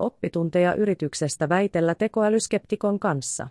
Oppitunteja yrityksestä väitellä tekoälyskeptikon kanssa.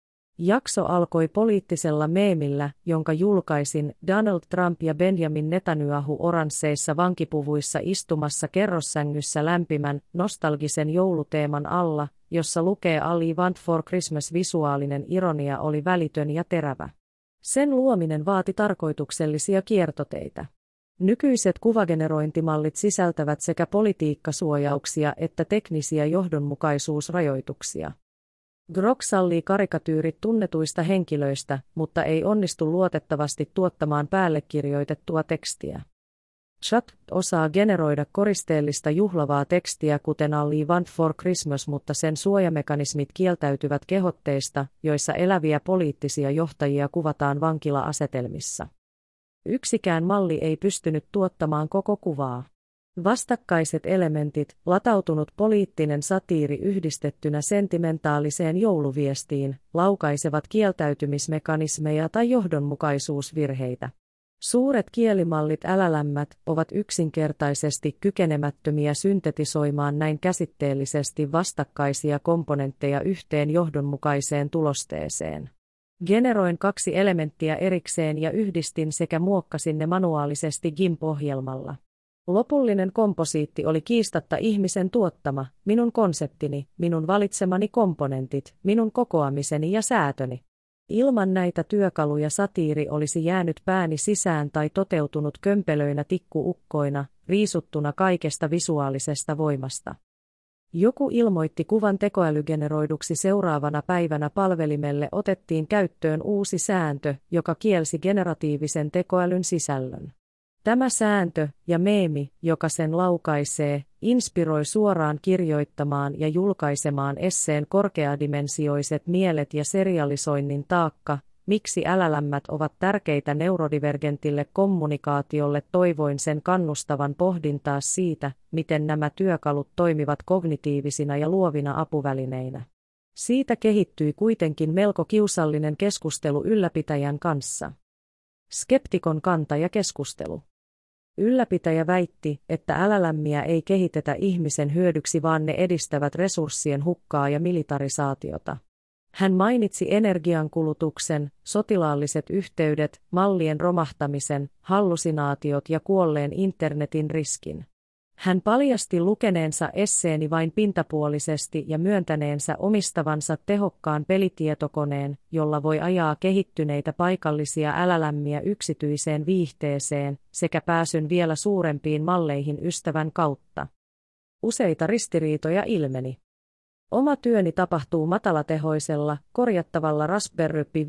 Jakso alkoi poliittisella meemillä, jonka julkaisin Donald Trump ja Benjamin Netanyahu oransseissa vankipuvuissa istumassa kerrossängyssä lämpimän, nostalgisen jouluteeman alla, jossa lukee All I Want for Christmas. Visuaalinen ironia oli välitön ja terävä. Sen luominen vaati tarkoituksellisia kiertoteitä. Nykyiset kuvagenerointimallit sisältävät sekä politiikkasuojauksia että teknisiä johdonmukaisuusrajoituksia. Grok sallii karikatyyrit tunnetuista henkilöistä, mutta ei onnistu luotettavasti tuottamaan päällekirjoitettua tekstiä. Chat osaa generoida koristeellista juhlavaa tekstiä kuten All I Want for Christmas, mutta sen suojamekanismit kieltäytyvät kehotteista, joissa eläviä poliittisia johtajia kuvataan vankila-asetelmissa. Yksikään malli ei pystynyt tuottamaan koko kuvaa. Vastakkaiset elementit, latautunut poliittinen satiiri yhdistettynä sentimentaaliseen jouluviestiin, laukaisevat kieltäytymismekanismeja tai johdonmukaisuusvirheitä. Suuret kielimallit LLM:t ovat yksinkertaisesti kykenemättömiä syntetisoimaan näin käsitteellisesti vastakkaisia komponentteja yhteen johdonmukaiseen tulosteeseen. Generoin 2 elementtiä erikseen ja yhdistin sekä muokkasin ne manuaalisesti GIMP-ohjelmalla. Lopullinen komposiitti oli kiistatta ihmisen tuottama, minun konseptini, minun valitsemani komponentit, minun kokoamiseni ja säätöni. Ilman näitä työkaluja satiiri olisi jäänyt pääni sisään tai toteutunut kömpelöinä tikkuukkoina, riisuttuna kaikesta visuaalisesta voimasta. Joku ilmoitti kuvan tekoälygeneroiduksi seuraavana päivänä palvelimelle otettiin käyttöön uusi sääntö, joka kielsi generatiivisen tekoälyn sisällön. Tämä sääntö ja meemi, joka sen laukaisee, inspiroi suoraan kirjoittamaan ja julkaisemaan esseen korkeadimensioiset mielet ja serialisoinnin taakka, miksi LLM:t ovat tärkeitä neurodivergentille kommunikaatiolle. Toivoin sen kannustavan pohdintaa siitä, miten nämä työkalut toimivat kognitiivisina ja luovina apuvälineinä. Siitä kehittyi kuitenkin melko kiusallinen keskustelu ylläpitäjän kanssa. Skeptikon kanta ja keskustelu. Ylläpitäjä väitti, että LLM:iä ei kehitetä ihmisen hyödyksi, vaan ne edistävät resurssien hukkaa ja militarisaatiota. Hän mainitsi energiankulutuksen, sotilaalliset yhteydet, mallien romahtamisen, hallusinaatiot ja kuolleen internetin riskin. Hän paljasti lukeneensa esseeni vain pintapuolisesti ja myöntäneensä omistavansa tehokkaan pelitietokoneen, jolla voi ajaa kehittyneitä paikallisia LLM:iä yksityiseen viihteeseen, sekä pääsyn vielä suurempiin malleihin ystävän kautta. Useita ristiriitoja ilmeni. Oma työni tapahtuu matalatehoisella, korjattavalla Raspberry Pi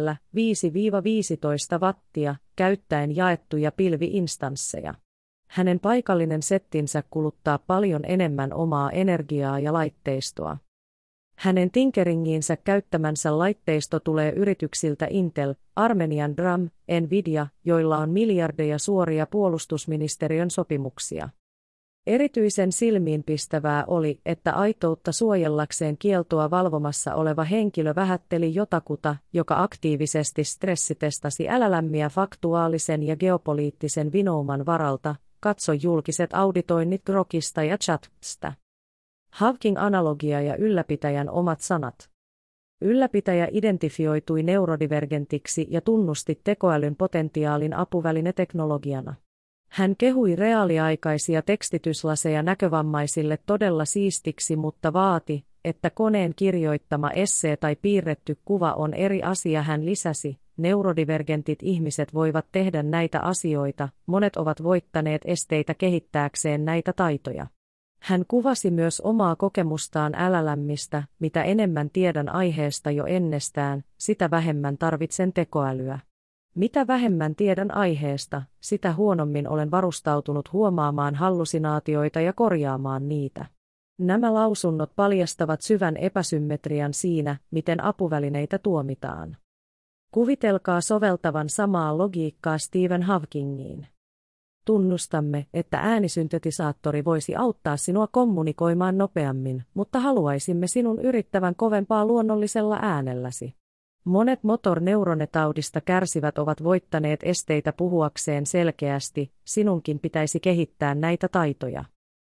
5-15 wattia, käyttäen jaettuja pilvi-instansseja. Hänen paikallinen settinsä kuluttaa paljon enemmän omaa energiaa ja laitteistoa. Hänen tinkeringiinsä käyttämänsä laitteisto tulee yrityksiltä Intel, Armenian Drum, Nvidia, joilla on miljardeja suoria puolustusministeriön sopimuksia. Erityisen silmiinpistävää oli, että aitoutta suojellakseen kieltoa valvomassa oleva henkilö vähätteli jotakuta, joka aktiivisesti stressitestasi LLM:iä faktuaalisen ja geopoliittisen vinouman varalta. Katso julkiset auditoinnit Grokista ja Chatista. Hawking-analogia ja ylläpitäjän omat sanat. Ylläpitäjä identifioitui neurodivergentiksi ja tunnusti tekoälyn potentiaalin apuvälineteknologiana. Hän kehui reaaliaikaisia tekstityslaseja näkövammaisille todella siistiksi, mutta vaati, että koneen kirjoittama essee tai piirretty kuva on eri asia. Hän lisäsi, neurodivergentit ihmiset voivat tehdä näitä asioita, monet ovat voittaneet esteitä kehittääkseen näitä taitoja. Hän kuvasi myös omaa kokemustaan LLM:istä, mitä enemmän tiedän aiheesta jo ennestään, sitä vähemmän tarvitsen tekoälyä. Mitä vähemmän tiedän aiheesta, sitä huonommin olen varustautunut huomaamaan hallusinaatioita ja korjaamaan niitä. Nämä lausunnot paljastavat syvän epäsymmetrian siinä, miten apuvälineitä tuomitaan. Kuvitelkaa soveltavan samaa logiikkaa Stephen Hawkingiin. Tunnustamme, että äänisyntetisaattori voisi auttaa sinua kommunikoimaan nopeammin, mutta haluaisimme sinun yrittävän kovempaa luonnollisella äänelläsi. Monet motorneuronetaudista kärsivät ovat voittaneet esteitä puhuakseen selkeästi, sinunkin pitäisi kehittää näitä taitoja.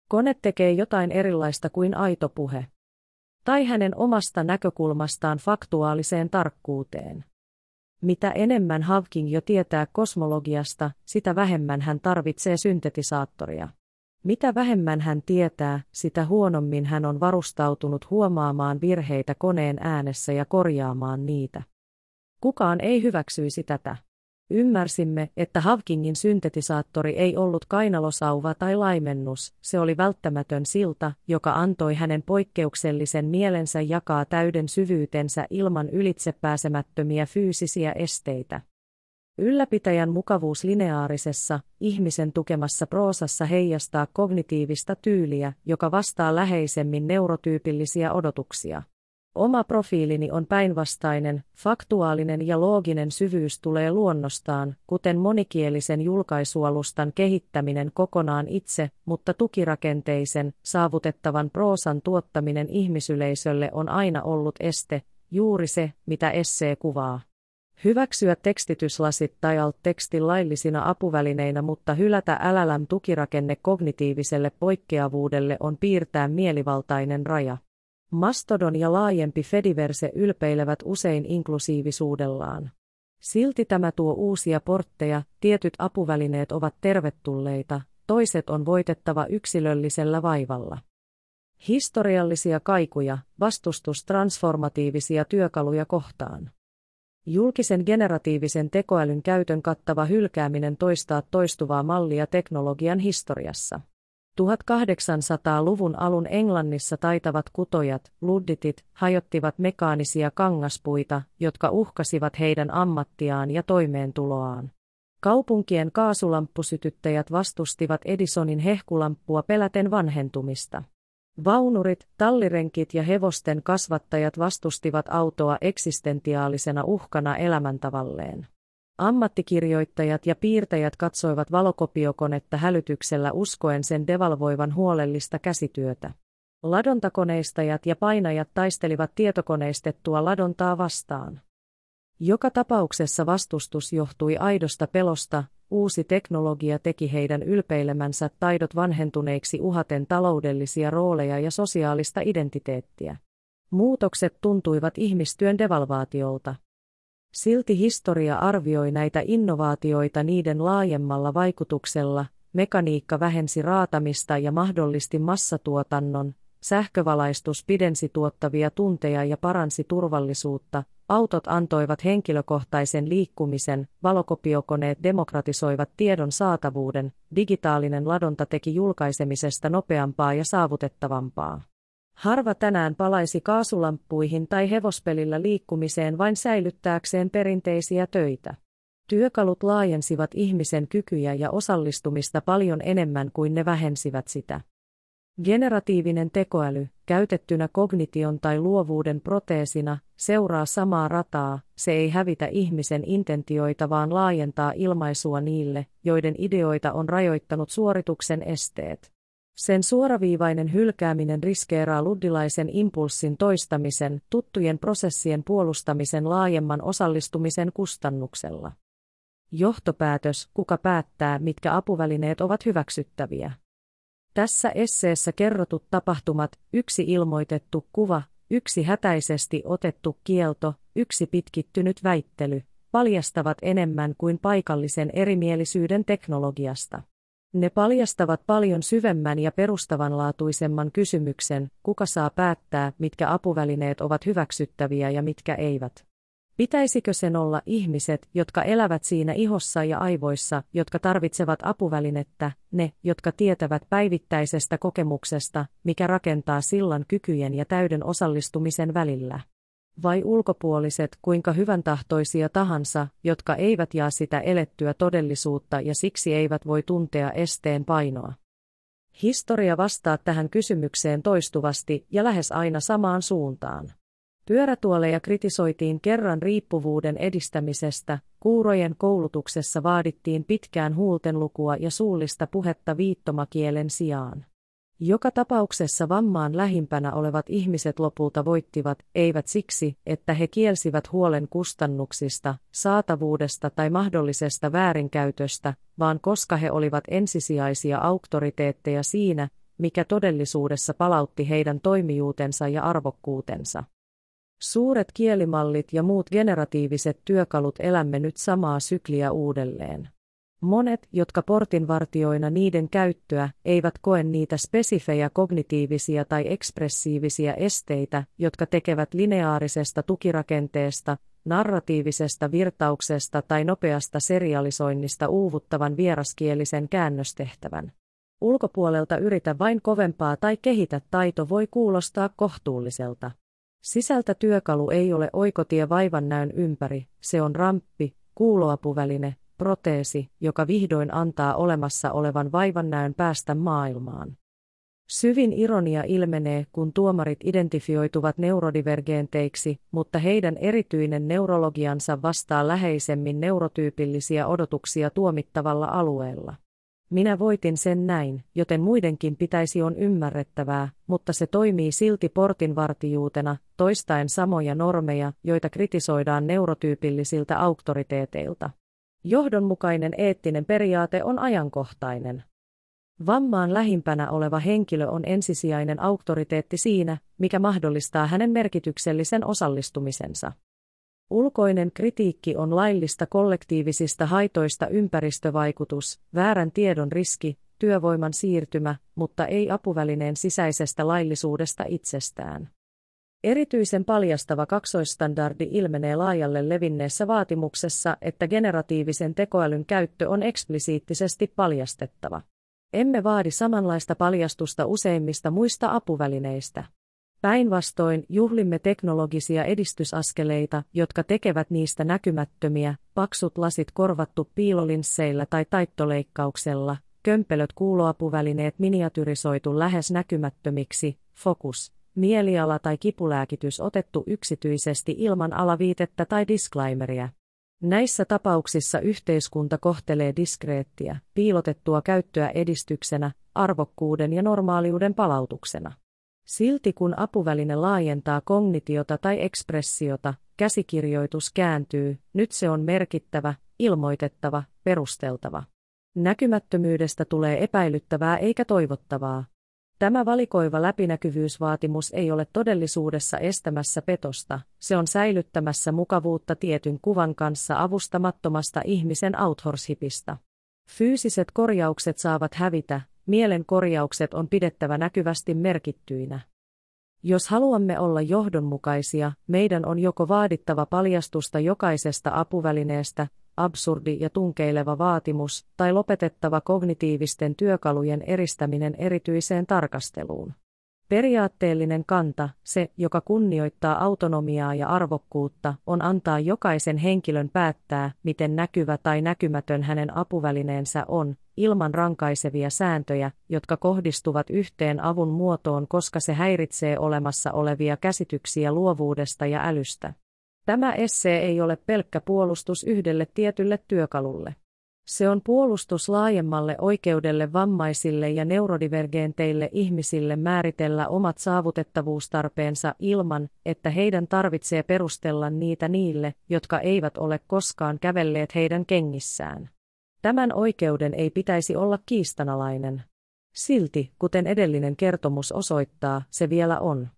Kone tekee jotain erilaista kuin aito puhe. Tai hänen omasta näkökulmastaan faktuaaliseen tarkkuuteen. Mitä enemmän Hawking jo tietää kosmologiasta, sitä vähemmän hän tarvitsee syntetisaattoria. Mitä vähemmän hän tietää, sitä huonommin hän on varustautunut huomaamaan virheitä koneen äänessä ja korjaamaan niitä. Kukaan ei hyväksyisi tätä. Ymmärsimme, että Hawkingin syntetisaattori ei ollut kainalosauva tai laimennus, se oli välttämätön silta, joka antoi hänen poikkeuksellisen mielensä jakaa täyden syvyytensä ilman ylitsepääsemättömiä fyysisiä esteitä. Ylläpitäjän mukavuus lineaarisessa, ihmisen tukemassa proosassa heijastaa kognitiivista tyyliä, joka vastaa läheisemmin neurotyypillisiä odotuksia. Oma profiilini on päinvastainen, faktuaalinen ja looginen syvyys tulee luonnostaan, kuten monikielisen julkaisualustan kehittäminen kokonaan itse, mutta tukirakenteisen, saavutettavan proosan tuottaminen ihmisyleisölle on aina ollut este, juuri se, mitä essee kuvaa. Hyväksyä tekstityslasit tai alt-teksti laillisina apuvälineinä, mutta hylätä LLM-tukirakenne kognitiiviselle poikkeavuudelle on piirtää mielivaltainen raja. Mastodon ja laajempi Fediverse ylpeilevät usein inklusiivisuudellaan. Silti tämä tuo uusia portteja, tietyt apuvälineet ovat tervetulleita, toiset on voitettava yksilöllisellä vaivalla. Historiallisia kaikuja, vastustus transformatiivisia työkaluja kohtaan. Julkisen generatiivisen tekoälyn käytön kattava hylkääminen toistaa toistuvaa mallia teknologian historiassa. 1800-luvun alun Englannissa taitavat kutojat, ludditit, hajottivat mekaanisia kangaspuita, jotka uhkasivat heidän ammattiaan ja toimeentuloaan. Kaupunkien kaasulamppusytyttäjät vastustivat Edisonin hehkulamppua peläten vanhentumista. Vaunurit, tallirenkit ja hevosten kasvattajat vastustivat autoa eksistentiaalisena uhkana elämäntavalleen. Ammattikirjoittajat ja piirtäjät katsoivat valokopiokonetta hälytyksellä uskoen sen devalvoivan huolellista käsityötä. Ladontakoneistajat ja painajat taistelivat tietokoneistettua ladontaa vastaan. Joka tapauksessa vastustus johtui aidosta pelosta, uusi teknologia teki heidän ylpeilemänsä taidot vanhentuneiksi uhaten taloudellisia rooleja ja sosiaalista identiteettiä. Muutokset tuntuivat ihmistyön devalvaatiolta. Silti historia arvioi näitä innovaatioita niiden laajemmalla vaikutuksella, mekaniikka vähensi raatamista ja mahdollisti massatuotannon, sähkövalaistus pidensi tuottavia tunteja ja paransi turvallisuutta, autot antoivat henkilökohtaisen liikkumisen, valokopiokoneet demokratisoivat tiedon saatavuuden, digitaalinen ladonta teki julkaisemisesta nopeampaa ja saavutettavampaa. Harva tänään palaisi kaasulamppuihin tai hevospelillä liikkumiseen vain säilyttääkseen perinteisiä töitä. Työkalut laajensivat ihmisen kykyjä ja osallistumista paljon enemmän kuin ne vähensivät sitä. Generatiivinen tekoäly, käytettynä kognition tai luovuuden proteesina, seuraa samaa rataa, se ei hävitä ihmisen intentioita vaan laajentaa ilmaisua niille, joiden ideoita on rajoittanut suorituksen esteet. Sen suoraviivainen hylkääminen riskeeraa luddilaisen impulssin toistamisen, tuttujen prosessien puolustamisen laajemman osallistumisen kustannuksella. Johtopäätös, kuka päättää, mitkä apuvälineet ovat hyväksyttäviä. Tässä esseessä kerrotut tapahtumat, yksi ilmoitettu kuva, yksi hätäisesti otettu kielto, yksi pitkittynyt väittely, paljastavat enemmän kuin paikallisen erimielisyyden teknologiasta. Ne paljastavat paljon syvemmän ja perustavanlaatuisemman kysymyksen, kuka saa päättää, mitkä apuvälineet ovat hyväksyttäviä ja mitkä eivät. Pitäisikö sen olla ihmiset, jotka elävät siinä ihossa ja aivoissa, jotka tarvitsevat apuvälinettä, ne, jotka tietävät päivittäisestä kokemuksesta, mikä rakentaa sillan kykyjen ja täyden osallistumisen välillä? Vai ulkopuoliset, kuinka hyväntahtoisia tahansa, jotka eivät jaa sitä elettyä todellisuutta ja siksi eivät voi tuntea esteen painoa? Historia vastaa tähän kysymykseen toistuvasti ja lähes aina samaan suuntaan. Pyörätuoleja kritisoitiin kerran riippuvuuden edistämisestä, kuurojen koulutuksessa vaadittiin pitkään huultenlukua ja suullista puhetta viittomakielen sijaan. Joka tapauksessa vammaan lähimpänä olevat ihmiset lopulta voittivat, eivät siksi, että he kielsivät huolen kustannuksista, saatavuudesta tai mahdollisesta väärinkäytöstä, vaan koska he olivat ensisijaisia auktoriteetteja siinä, mikä todellisuudessa palautti heidän toimijuutensa ja arvokkuutensa. Suuret kielimallit ja muut generatiiviset työkalut elämme nyt samaa sykliä uudelleen. Monet, jotka portinvartijoina niiden käyttöä, eivät koe niitä spesifejä kognitiivisia tai ekspressiivisiä esteitä, jotka tekevät lineaarisesta tukirakenteesta, narratiivisesta virtauksesta tai nopeasta serialisoinnista uuvuttavan vieraskielisen käännöstehtävän. Ulkopuolelta yritä vain kovempaa tai kehitä taito voi kuulostaa kohtuulliselta. Sisältä työkalu ei ole oikotie vaivannäön ympäri, se on ramppi, kuuloapuväline, proteesi, joka vihdoin antaa olemassa olevan vaivannäön päästä maailmaan. Syvin ironia ilmenee, kun tuomarit identifioituvat neurodivergenteiksi, mutta heidän erityinen neurologiansa vastaa läheisemmin neurotyypillisiä odotuksia tuomittavalla alueella. Minä voitin sen näin, joten muidenkin pitäisi on ymmärrettävää, mutta se toimii silti portinvartijuutena, toistaen samoja normeja, joita kritisoidaan neurotyypillisiltä auktoriteeteilta. Johdonmukainen eettinen periaate on ajankohtainen. Vammaan lähimpänä oleva henkilö on ensisijainen auktoriteetti siinä, mikä mahdollistaa hänen merkityksellisen osallistumisensa. Ulkoinen kritiikki on laillista kollektiivisista haitoista ympäristövaikutus, väärän tiedon riski, työvoiman siirtymä, mutta ei apuvälineen sisäisestä laillisuudesta itsestään. Erityisen paljastava kaksoisstandardi ilmenee laajalle levinneessä vaatimuksessa, että generatiivisen tekoälyn käyttö on eksplisiittisesti paljastettava. Emme vaadi samanlaista paljastusta useimmista muista apuvälineistä. Päinvastoin juhlimme teknologisia edistysaskeleita, jotka tekevät niistä näkymättömiä, paksut lasit korvattu piilolinsseillä tai taittoleikkauksella, kömpelöt kuuloapuvälineet miniatyrisoitu lähes näkymättömiksi, fokus, mieliala tai kipulääkitys otettu yksityisesti ilman alaviitettä tai disclaimeria. Näissä tapauksissa yhteiskunta kohtelee diskreettiä, piilotettua käyttöä edistyksenä, arvokkuuden ja normaaliuden palautuksena. Silti kun apuväline laajentaa kognitiota tai ekspressiota, käsikirjoitus kääntyy, nyt se on merkittävä, ilmoitettava, perusteltava. Näkymättömyydestä tulee epäilyttävää eikä toivottavaa. Tämä valikoiva läpinäkyvyysvaatimus ei ole todellisuudessa estämässä petosta, se on säilyttämässä mukavuutta tietyn kuvan kanssa avustamattomasta ihmisen authorshipista. Fyysiset korjaukset saavat hävitä, mielen korjaukset on pidettävä näkyvästi merkittyinä. Jos haluamme olla johdonmukaisia, meidän on joko vaadittava paljastusta jokaisesta apuvälineestä, absurdi ja tunkeileva vaatimus, tai lopetettava kognitiivisten työkalujen eristäminen erityiseen tarkasteluun. Periaatteellinen kanta, se, joka kunnioittaa autonomiaa ja arvokkuutta, on antaa jokaisen henkilön päättää, miten näkyvä tai näkymätön hänen apuvälineensä on, ilman rankaisevia sääntöjä, jotka kohdistuvat yhteen avun muotoon, koska se häiritsee olemassa olevia käsityksiä luovuudesta ja älystä. Tämä essee ei ole pelkkä puolustus yhdelle tietylle työkalulle. Se on puolustus laajemmalle oikeudelle vammaisille ja neurodivergenteille ihmisille määritellä omat saavutettavuustarpeensa ilman, että heidän tarvitsee perustella niitä niille, jotka eivät ole koskaan kävelleet heidän kengissään. Tämän oikeuden ei pitäisi olla kiistanalainen. Silti, kuten edellinen kertomus osoittaa, se vielä on.